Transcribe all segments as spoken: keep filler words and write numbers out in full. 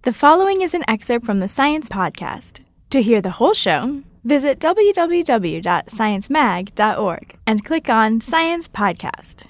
The following is an excerpt from the Science Podcast. To hear the whole show, visit w w w dot science mag dot org and click on Science Podcast.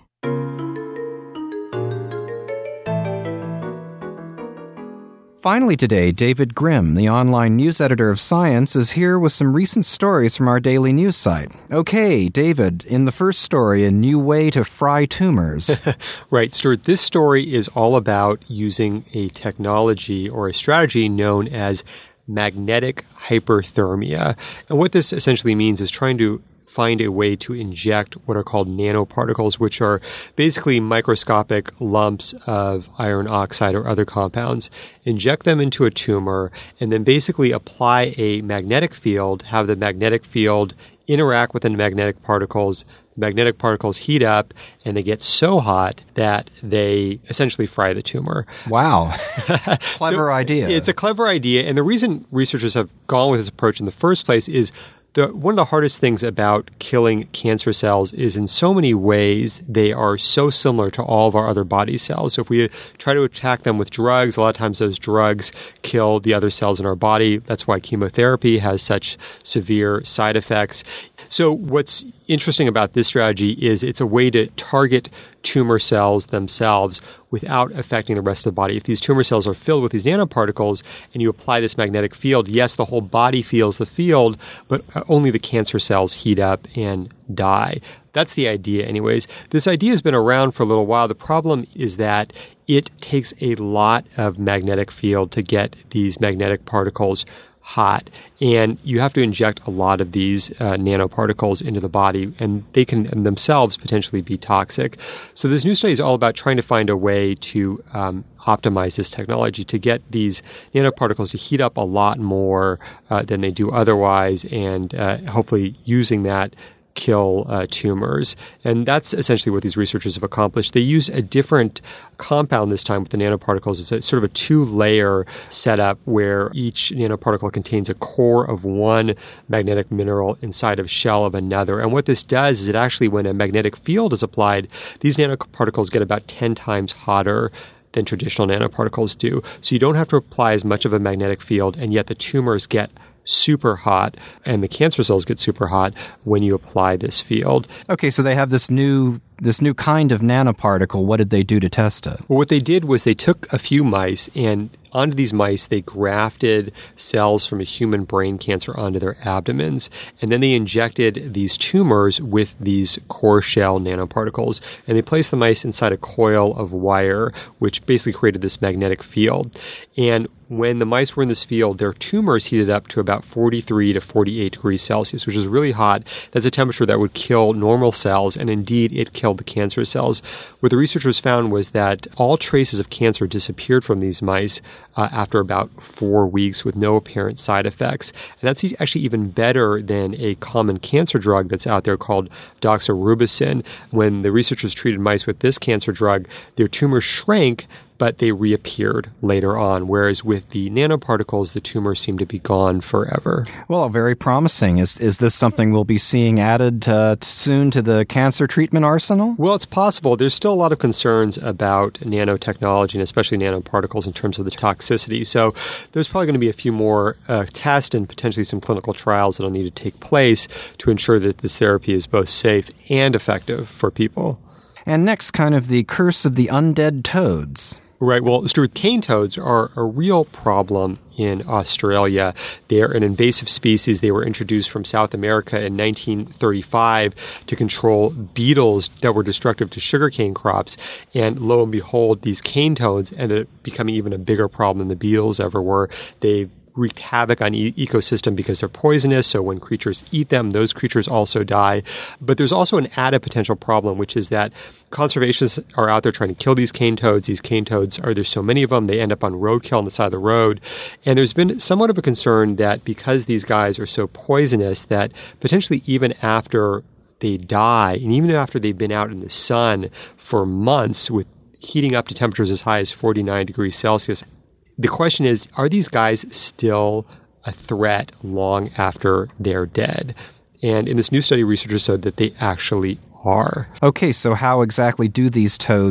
Finally today, David Grimm, the online news editor of Science, is here with some recent stories from our daily news site. Okay, David, in the first story, a new way to fry tumors. Right, Stuart. This story is all about using a technology or a strategy known as magnetic hyperthermia. And what this essentially means is trying to find a way to inject what are called nanoparticles, which are basically microscopic lumps of iron oxide or other compounds, inject them into a tumor, and then basically apply a magnetic field, have the magnetic field interact with the magnetic particles. The magnetic particles heat up, and they get so hot that they essentially fry the tumor. Wow. Clever so idea. It's a clever idea, and the reason researchers have gone with this approach in the first place is The, one of the hardest things about killing cancer cells is in so many ways they are so similar to all of our other body cells. So if we try to attack them with drugs, a lot of times those drugs kill the other cells in our body. That's why chemotherapy has such severe side effects. So what's interesting about this strategy is it's a way to target tumor cells themselves without affecting the rest of the body. If these tumor cells are filled with these nanoparticles and you apply this magnetic field, yes, the whole body feels the field, but only the cancer cells heat up and die. That's the idea anyways. This idea has been around for a little while. The problem is that it takes a lot of magnetic field to get these magnetic particles hot, and you have to inject a lot of these uh, nanoparticles into the body, and they can themselves potentially be toxic. So this new study is all about trying to find a way to um, optimize this technology to get these nanoparticles to heat up a lot more uh, than they do otherwise, and uh, hopefully using that kill uh, tumors. And that's essentially what these researchers have accomplished. They use a different compound this time with the nanoparticles. It's a, sort of a two-layer setup where each nanoparticle contains a core of one magnetic mineral inside of a shell of another. And what this does is it actually, when a magnetic field is applied, these nanoparticles get about ten times hotter than traditional nanoparticles do. So you don't have to apply as much of a magnetic field, and yet the tumors get super hot and the cancer cells get super hot when you apply this field. Okay, so they have this new this new kind of nanoparticle. What did they do to test it? Well, what they did was they took a few mice, and onto these mice, they grafted cells from a human brain cancer onto their abdomens, and then they injected these tumors with these core shell nanoparticles, and they placed the mice inside a coil of wire, which basically created this magnetic field. And when the mice were in this field, their tumors heated up to about forty-three to forty-eight degrees Celsius, which is really hot. That's a temperature that would kill normal cells, and indeed it killed the cancer cells. What the researchers found was that all traces of cancer disappeared from these mice uh, after about four weeks with no apparent side effects. And that's actually even better than a common cancer drug that's out there called doxorubicin. When the researchers treated mice with this cancer drug, their tumors shrank, but they reappeared later on, whereas with the nanoparticles, the tumors seem to be gone forever. Well, very promising. Is is this something we'll be seeing added uh, soon to the cancer treatment arsenal? Well, it's possible. There's still a lot of concerns about nanotechnology and especially nanoparticles in terms of the toxicity. So there's probably going to be a few more uh, tests and potentially some clinical trials that will need to take place to ensure that this therapy is both safe and effective for people. And next, kind of the curse of the undead toads. Right. Well, Stuart, cane toads are a real problem in Australia. They are an invasive species. They were introduced from South America in nineteen thirty-five to control beetles that were destructive to sugarcane crops. And lo and behold, these cane toads ended up becoming even a bigger problem than the beetles ever were. They wreaked havoc on e- ecosystem because they're poisonous, so when creatures eat them, those creatures also die. But there's also an added potential problem, which is that conservationists are out there trying to kill these cane toads. These cane toads, are there's so many of them, they end up on roadkill on the side of the road. And there's been somewhat of a concern that because these guys are so poisonous, that potentially even after they die, and even after they've been out in the sun for months with heating up to temperatures as high as forty-nine degrees Celsius, the question is, are these guys still a threat long after they're dead? And in this new study, researchers said that they actually are. Okay, so how exactly do these toads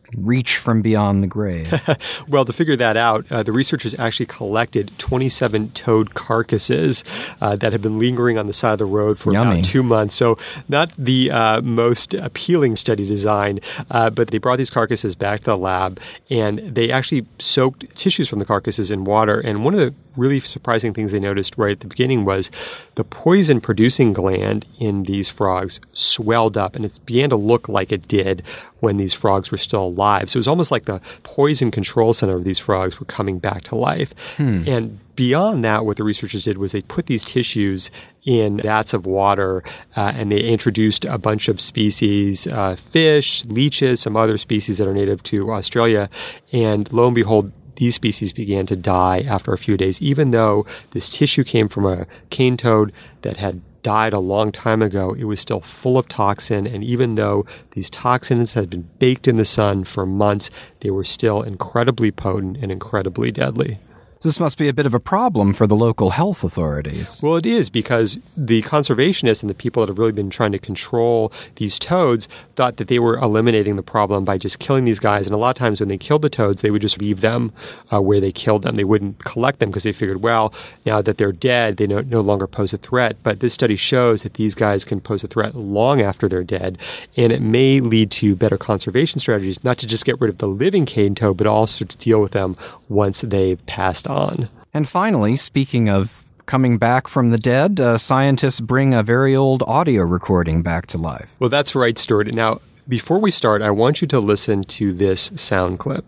reach from beyond the grave? Well, to figure that out, uh, the researchers actually collected twenty-seven toad carcasses uh, that had been lingering on the side of the road for Yummy. about two months. So not the uh, most appealing study design, uh, but they brought these carcasses back to the lab, and they actually soaked tissues from the carcasses in water. And one of the really surprising things they noticed right at the beginning was the poison-producing gland in these frogs swelled up, and it began to look like it did when these frogs were still alive. So it was almost like the poison control center of these frogs were coming back to life. Hmm. And beyond that, what the researchers did was they put these tissues in vats of water, uh, and they introduced a bunch of species, uh, fish, leeches, some other species that are native to Australia. And lo and behold, these species began to die after a few days, even though this tissue came from a cane toad that had died a long time ago. It was still full of toxin, and even though these toxins had been baked in the sun for months, they were still incredibly potent and incredibly deadly. This must be a bit of a problem for the local health authorities. Well, it is, because the conservationists and the people that have really been trying to control these toads thought that they were eliminating the problem by just killing these guys. And a lot of times when they killed the toads, they would just leave them uh, where they killed them. They wouldn't collect them because they figured, well, now that they're dead, they no, no longer pose a threat. But this study shows that these guys can pose a threat long after they're dead. And it may lead to better conservation strategies, not to just get rid of the living cane toad, but also to deal with them once they've passed on. And finally, speaking of coming back from the dead, uh, scientists bring a very old audio recording back to life. Well, that's right, Stuart. Now, before we start, I want you to listen to this sound clip.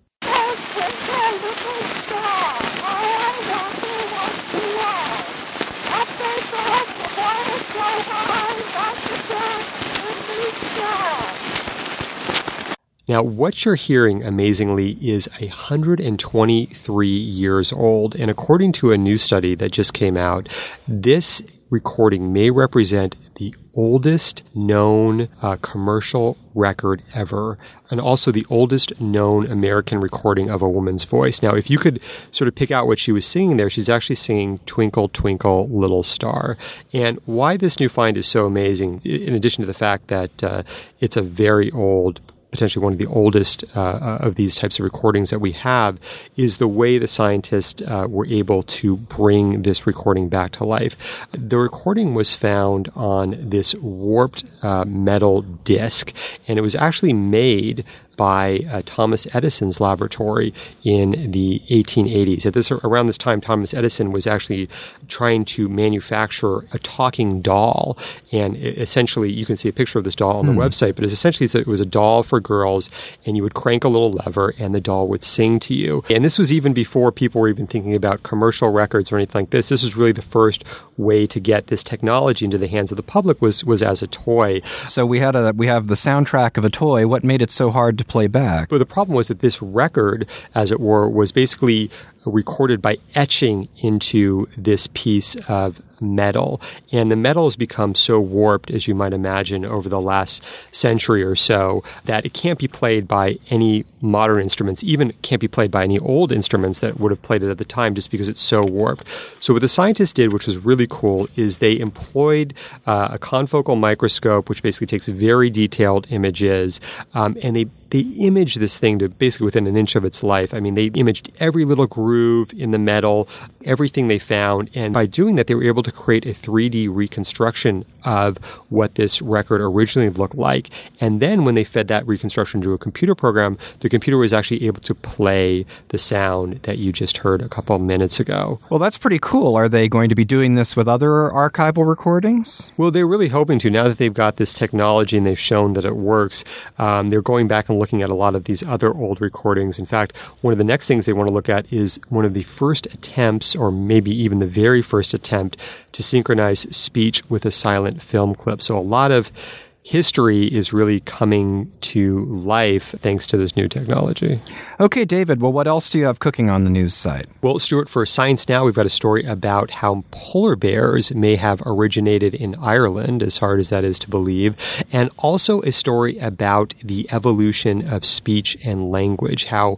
Now, what you're hearing, amazingly, is one hundred twenty-three years old. And according to a new study that just came out, this recording may represent the oldest known uh, commercial record ever, and also the oldest known American recording of a woman's voice. Now, if you could sort of pick out what she was singing there, she's actually singing Twinkle, Twinkle, Little Star. And why this new find is so amazing, in addition to the fact that uh, it's a very old, potentially one of the oldest uh, of these types of recordings that we have, is the way the scientists uh, were able to bring this recording back to life. The recording was found on this warped uh, metal disc, and it was actually made by uh, Thomas Edison's laboratory in the eighteen eighties. At this around this time, Thomas Edison was actually trying to manufacture a talking doll, and it, essentially, you can see a picture of this doll on the hmm. website. But it's essentially it was a doll for girls, and you would crank a little lever, and the doll would sing to you. And this was even before people were even thinking about commercial records or anything like this. This was really the first way to get this technology into the hands of the public was was as a toy. So we had a we have the soundtrack of a toy. What made it so hard to play back? But the problem was that this record, as it were, was basically recorded by etching into this piece of metal. And the metal has become so warped, as you might imagine, over the last century or so, that it can't be played by any modern instruments, even can't be played by any old instruments that would have played it at the time, just because it's so warped. So what the scientists did, which was really cool, is they employed uh, a confocal microscope, which basically takes very detailed images, um, and they They imaged this thing to basically within an inch of its life. I mean, they imaged every little groove in the metal, everything they found. And by doing that, they were able to create a three D reconstruction of what this record originally looked like. And then when they fed that reconstruction to a computer program, the computer was actually able to play the sound that you just heard a couple of minutes ago. Well, that's pretty cool. Are they going to be doing this with other archival recordings? Well, they're really hoping to. Now that they've got this technology and they've shown that it works, um, they're going back and looking at a lot of these other old recordings. In fact, one of the next things they want to look at is one of the first attempts, or maybe even the very first attempt, to synchronize speech with a silent film clip. So a lot of history is really coming to life thanks to this new technology. Okay, David, well, what else do you have cooking on the news site? Well, Stuart, for Science Now, we've got a story about how polar bears may have originated in Ireland, as hard as that is to believe, and also a story about the evolution of speech and language, how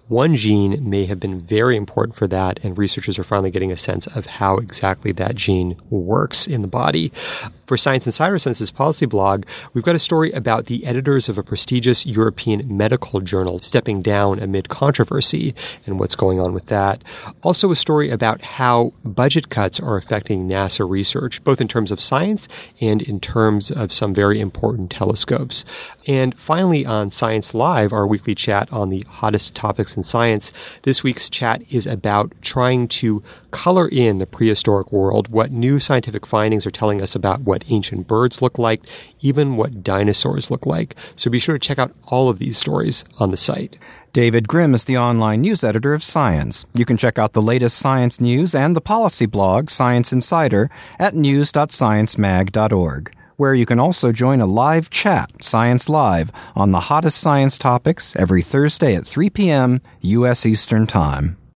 one gene may have been very important for that, and researchers are finally getting a sense of how exactly that gene works in the body. For Science Insider Census Policy blog, we've got a story about the editors of a prestigious European medical journal stepping down amid controversy and what's going on with that. Also a story about how budget cuts are affecting NASA research, both in terms of science and in terms of some very important telescopes. And finally, on Science Live, our weekly chat on the hottest topics in science, this week's chat is about trying to color in the prehistoric world, what new scientific findings are telling us about what ancient birds look like, even what dinosaurs look like. So be sure to check out all of these stories on the site. David Grimm is the online news editor of Science. You can check out the latest science news and the policy blog, Science Insider, at news dot science mag dot org, where you can also join a live chat, Science Live, on the hottest science topics every Thursday at three p.m. U S Eastern Time.